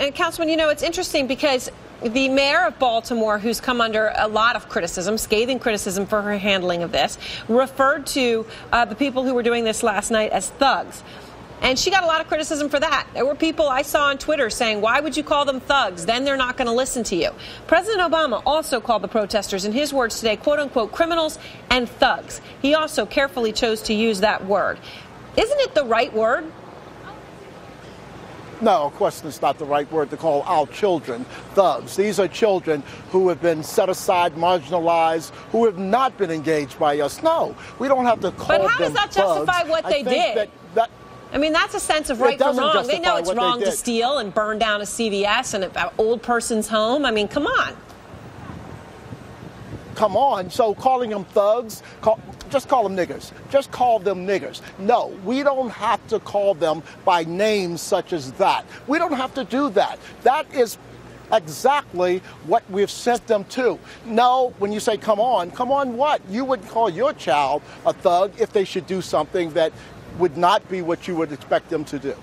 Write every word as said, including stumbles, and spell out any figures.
and Councilman, you know, it's interesting because the mayor of Baltimore, who's come under a lot of criticism, scathing criticism for her handling of this, referred to uh, the people who were doing this last night as thugs. And she got a lot of criticism for that. There were people I saw on Twitter saying, why would you call them thugs? Then they're not going to listen to you. President Obama also called the protesters, in his words today, quote unquote, criminals and thugs. He also carefully chose to use that word. Isn't it the right word? No, of course it's not the right word to call our children thugs. These are children who have been set aside, marginalized, who have not been engaged by us. No, we don't have to call them thugs. But how does that justify thugs. what they I think did? That, that, I mean, that's a sense of right from wrong. They know it's wrong to steal and burn down a C V S and an old person's home. I mean, come on. Come on. So calling them thugs, call, just call them niggers. Just call them niggers. No, we don't have to call them by names such as that. We don't have to do that. That is exactly what we've sent them to. No, when you say come on, come on what? You would call your child a thug if they should do something that would not be what you would expect them to do.